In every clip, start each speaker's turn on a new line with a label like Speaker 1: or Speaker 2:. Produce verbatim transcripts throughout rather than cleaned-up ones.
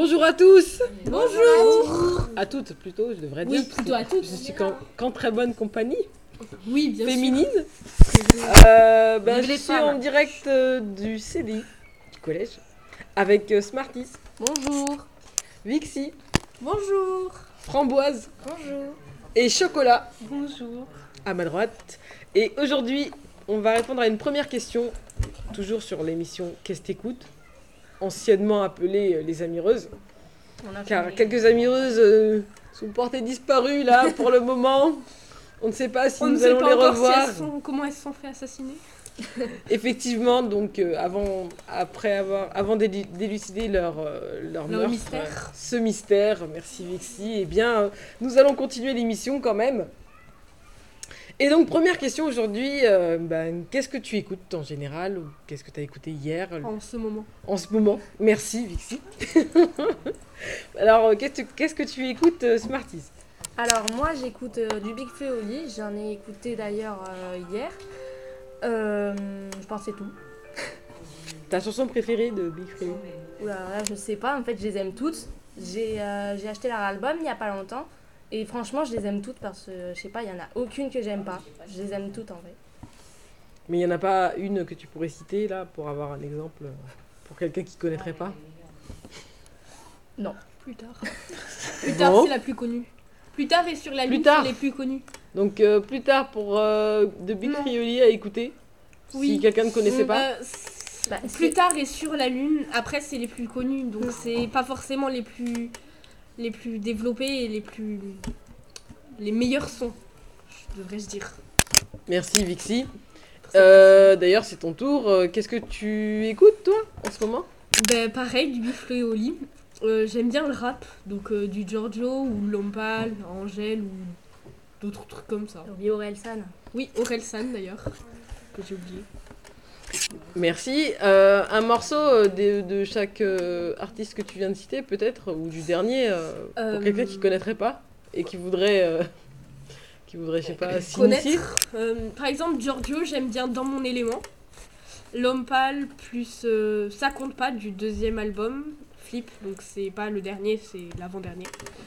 Speaker 1: Bonjour à tous.
Speaker 2: Bonjour.
Speaker 1: À toutes plutôt, je devrais
Speaker 2: Oui,
Speaker 1: dire.
Speaker 2: plutôt à toutes.
Speaker 1: Je suis qu'en, qu'en très bonne compagnie.
Speaker 2: Oui, bien
Speaker 1: Féminine.
Speaker 2: sûr.
Speaker 1: Euh, ben,
Speaker 2: Vive
Speaker 1: je
Speaker 2: les
Speaker 1: suis
Speaker 2: femmes.
Speaker 1: en direct euh, du C D I, du collège, avec euh, Smarties,
Speaker 2: Bonjour.
Speaker 1: Vixi,
Speaker 2: Bonjour.
Speaker 1: Framboise
Speaker 2: Bonjour.
Speaker 1: et Chocolat
Speaker 2: Bonjour.
Speaker 1: à ma droite. Et aujourd'hui, on va répondre à une première question, toujours sur l'émission Qu'est-ce t'écoutes, anciennement appelée euh, Les Amireuses. Car quelques amireuses euh, sont portées disparues là pour le moment. On ne sait pas si
Speaker 2: On
Speaker 1: nous
Speaker 2: ne sait
Speaker 1: allons
Speaker 2: pas
Speaker 1: les
Speaker 2: encore
Speaker 1: revoir.
Speaker 2: si elles sont, comment elles se sont fait assassiner.
Speaker 1: Effectivement, donc euh, avant, après avoir, avant d'élu- d'élucider leur, euh, leur,
Speaker 2: Leur
Speaker 1: meurtre,
Speaker 2: mystère.
Speaker 1: euh, ce mystère, merci Vixi, eh bien, euh, nous allons continuer l'émission quand même. Et donc, première question aujourd'hui, euh, ben, qu'est-ce que tu écoutes en général ou qu'est-ce que tu as écouté hier
Speaker 2: En ce moment.
Speaker 1: en ce moment? Merci Vixi. Alors, euh, qu'est-ce, que- qu'est-ce que tu écoutes, euh, Smarties?
Speaker 3: Alors moi j'écoute euh, du Big Flo au lit, j'en ai écouté d'ailleurs euh, hier. Euh, je pense que c'est tout.
Speaker 1: Ta chanson préférée de Big Flo?
Speaker 3: Oula, là je sais pas, en fait je les aime toutes. J'ai euh, j'ai acheté leur album il y a pas longtemps et franchement je les aime toutes parce que je sais pas, il y en a aucune que j'aime pas. Je les aime toutes en vrai.
Speaker 1: Mais il n'y en a pas une que tu pourrais citer là pour avoir un exemple euh, pour quelqu'un qui ne connaîtrait pas?
Speaker 3: Non.
Speaker 2: Plus tard. Plus tard,
Speaker 1: Bon.
Speaker 2: c'est la plus connue. Plus tard est sur la
Speaker 1: Plus
Speaker 2: liste
Speaker 1: tard.
Speaker 2: les plus connues.
Speaker 1: Donc euh, plus tard pour euh, de Big
Speaker 2: Non.
Speaker 1: Frioli à écouter.
Speaker 2: Oui.
Speaker 1: Si quelqu'un ne connaissait
Speaker 3: Mm,
Speaker 1: pas.
Speaker 2: Euh, c-
Speaker 3: Bah,
Speaker 2: plus
Speaker 3: c'est-
Speaker 2: tard est sur la lune. Après, c'est les plus connus, donc c'est pas forcément les plus les plus développés et les plus les meilleurs sons, devrais-je dire.
Speaker 1: Merci Vixi. Euh, D'ailleurs c'est ton tour. Euh, Qu'est-ce que tu écoutes toi en ce moment?
Speaker 2: Ben pareil, du Big et Oli. Euh, j'aime bien le rap, donc euh, du Giorgio ou Lompal, Angèle ou d'autres trucs comme ça.
Speaker 3: J'ai oublié Orelsan.
Speaker 2: Oui, Orelsan d'ailleurs, que j'ai oublié.
Speaker 1: Merci. Euh, un morceau euh, de, de chaque euh, artiste que tu viens de citer peut-être ou du dernier euh, pour
Speaker 2: Euh,
Speaker 1: quelqu'un qui ne connaîtrait pas et qui voudrait euh, qui voudrait je sais pas s'initier.
Speaker 2: Connaître. Euh, par exemple, Giorgio, j'aime bien Dans mon élément. Lompal plus euh, Ça compte pas du deuxième album, Flip, donc c'est pas le dernier, c'est l'avant-dernier.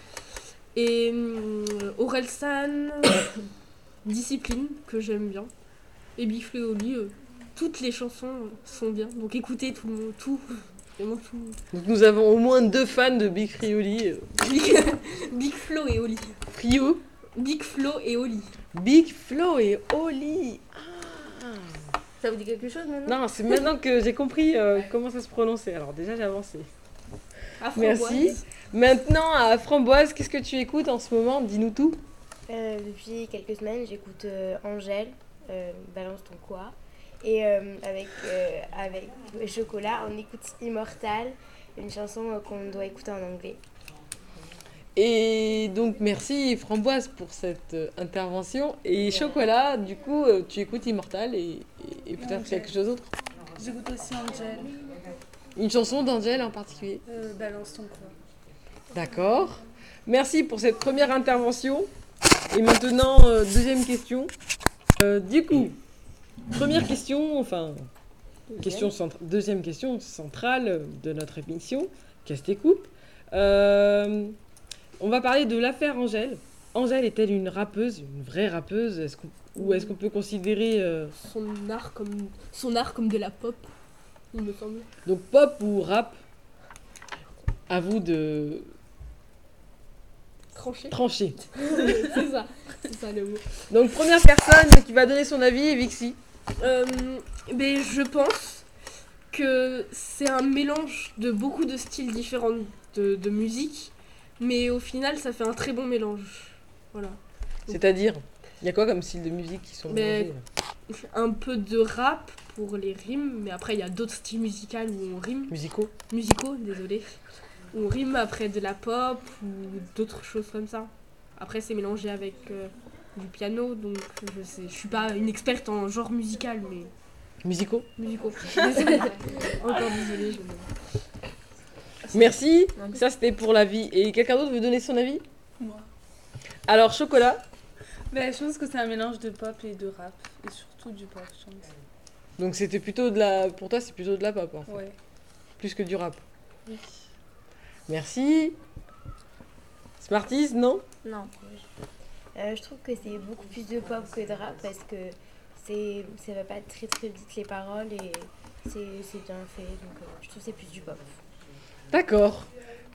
Speaker 2: Et euh, Orelsan, Discipline, que j'aime bien. Et Big Flo et Oli, euh, toutes les chansons sont bien, donc écoutez tout le monde, tout, vraiment tout.
Speaker 1: Donc nous avons au moins deux fans de Big Frioli. Euh,
Speaker 2: Big, Big Flo et Oli.
Speaker 1: Frio,
Speaker 2: Big Flo et Oli.
Speaker 1: Big Flo et Oli. Ah.
Speaker 3: Ça vous dit quelque chose maintenant?
Speaker 1: Non, c'est maintenant que j'ai compris euh, comment ça se prononçait. Alors déjà, j'ai avancé.
Speaker 2: À
Speaker 1: Merci.
Speaker 2: Framboise.
Speaker 1: Maintenant, à Framboise, qu'est-ce que tu écoutes en ce moment? Dis-nous tout.
Speaker 4: Euh, depuis quelques semaines, j'écoute euh, Angèle, euh, Balance ton quoi. Et euh, avec, euh, avec Chocolat, on écoute Immortal, une chanson euh, qu'on doit écouter en anglais.
Speaker 1: Et donc, merci Framboise pour cette euh, intervention. Et Chocolat, du coup, euh, tu écoutes Immortal et, et- et peut-être quelque chose d'autre.
Speaker 5: J'écoute aussi Angèle,
Speaker 1: Une chanson d'Angèle en particulier.
Speaker 5: euh, Balance ton quoi.
Speaker 1: D'accord. Merci pour cette première intervention. Et maintenant, euh, deuxième question. Euh, du coup, première question, enfin, question centra- deuxième question centrale de notre émission. Qu'est-ce que t'écoutes? Euh, On va parler de l'affaire Angèle. Angèle est-elle une rappeuse, une vraie rappeuse? Est-ce qu'on- Ou est-ce qu'on peut considérer euh,
Speaker 2: Son art comme son art comme de la pop, il me semble.
Speaker 1: donc pop ou rap? À vous de
Speaker 2: Tranché.
Speaker 1: trancher.
Speaker 2: c'est ça, c'est ça le mot.
Speaker 1: Donc première personne qui va donner son avis est Vixi.
Speaker 2: Euh, mais je pense que c'est un mélange de beaucoup de styles différents de, de musique, mais au final ça fait un très bon mélange. Voilà.
Speaker 1: C'est-à-dire, il y a quoi comme style de musique qui sont
Speaker 2: Mais-
Speaker 1: mélangés, là?
Speaker 2: Un peu de rap pour les rimes, mais après il y a d'autres styles musicaux où on rime,
Speaker 1: Musicaux?
Speaker 2: musicaux, désolé, où on rime après de la pop ou d'autres choses comme ça. Après c'est mélangé avec euh, du piano, donc je sais, je suis pas une experte en genre musical, mais
Speaker 1: Musicaux.
Speaker 2: musicaux. Désolée. Encore désolée. Je...
Speaker 1: Merci. Ça c'était pour l'avis. Et quelqu'un d'autre veut donner son avis?
Speaker 5: Moi.
Speaker 1: Alors Chocolat.
Speaker 5: Ben, je pense que c'est un mélange de pop et de rap, et surtout du pop, je pense.
Speaker 1: Donc c'était plutôt de la... Pour toi c'est plutôt de la pop en fait.
Speaker 5: Ouais.
Speaker 1: Plus que du rap.
Speaker 5: Oui.
Speaker 1: Merci. Smarties, non?
Speaker 3: Non.
Speaker 4: Euh, je trouve que c'est beaucoup plus de pop que de rap parce que c'est, ça va pas très très vite les paroles et c'est, c'est bien fait. Donc euh, je trouve que c'est plus du pop.
Speaker 1: D'accord.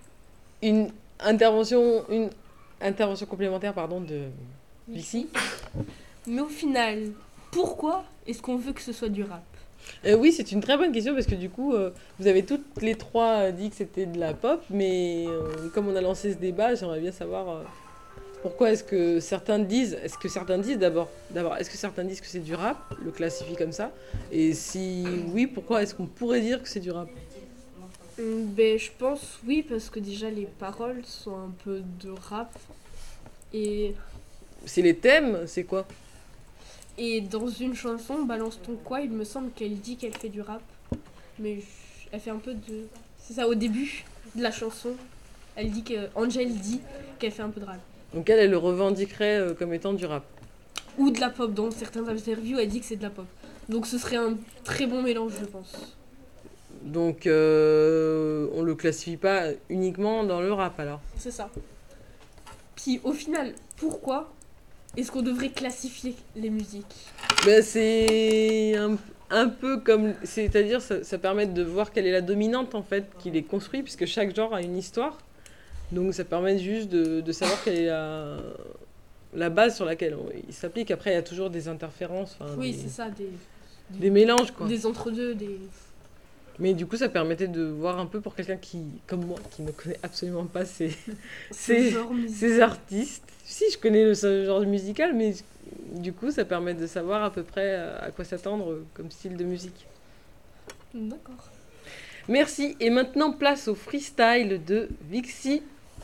Speaker 1: Une intervention, une intervention complémentaire, pardon, de Lucie.
Speaker 2: Mais au final, pourquoi est-ce qu'on veut que ce soit du rap?
Speaker 1: Euh, oui, c'est une très bonne question parce que du coup, euh, vous avez toutes les trois euh, dit que c'était de la pop, mais euh, comme on a lancé ce débat, j'aimerais bien savoir euh, pourquoi est-ce que certains disent, est-ce que certains disent d'abord, d'abord, est-ce que certains disent que c'est du rap, le classifient comme ça, et si oui, pourquoi est-ce qu'on pourrait dire que c'est du rap?
Speaker 2: Hum, Ben, je pense oui, parce que déjà les paroles sont un peu de rap. Et,
Speaker 1: C'est les thèmes, c'est quoi?
Speaker 2: et dans une chanson, Balance ton quoi, il me semble qu'elle dit qu'elle fait du rap. Mais je- elle fait un peu de. C'est ça, au début de la chanson, elle dit que. Angèle dit qu'elle fait un peu de rap.
Speaker 1: Donc elle, elle le revendiquerait euh, comme étant du rap.
Speaker 2: Ou de la pop, dans certaines interviews, elle dit que c'est de la pop. Donc ce serait un très bon mélange, je pense.
Speaker 1: Donc euh, on le classifie pas uniquement dans le rap alors.
Speaker 2: C'est ça. Puis au final, pourquoi est-ce qu'on devrait classifier les musiques?
Speaker 1: Ben, c'est un, un peu comme, c'est-à-dire ça, ça permet de voir quelle est la dominante en fait qui les construit, puisque chaque genre a une histoire. Donc ça permet juste de, de savoir quelle est la, la base sur laquelle on- il s'applique. Après il y a toujours des interférences, enfin,
Speaker 2: Oui,
Speaker 1: des,
Speaker 2: c'est ça, des,
Speaker 1: des mélanges quoi.
Speaker 2: des entre-deux, des...
Speaker 1: Mais du coup ça permettait de voir un peu pour quelqu'un qui, comme moi, qui ne connaît absolument pas ces,
Speaker 2: ce
Speaker 1: ces,
Speaker 2: genre musical.
Speaker 1: ces artistes. Si je connais le ce genre musical, mais du coup ça permet de savoir à peu près à quoi s'attendre comme style de musique.
Speaker 2: D'accord.
Speaker 1: Merci. Et maintenant, place au freestyle de Vixie.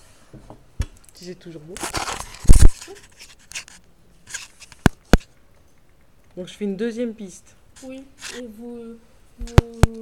Speaker 1: Si c'est toujours beau. Donc, je fais une deuxième piste.
Speaker 2: Oui, et vous... vous...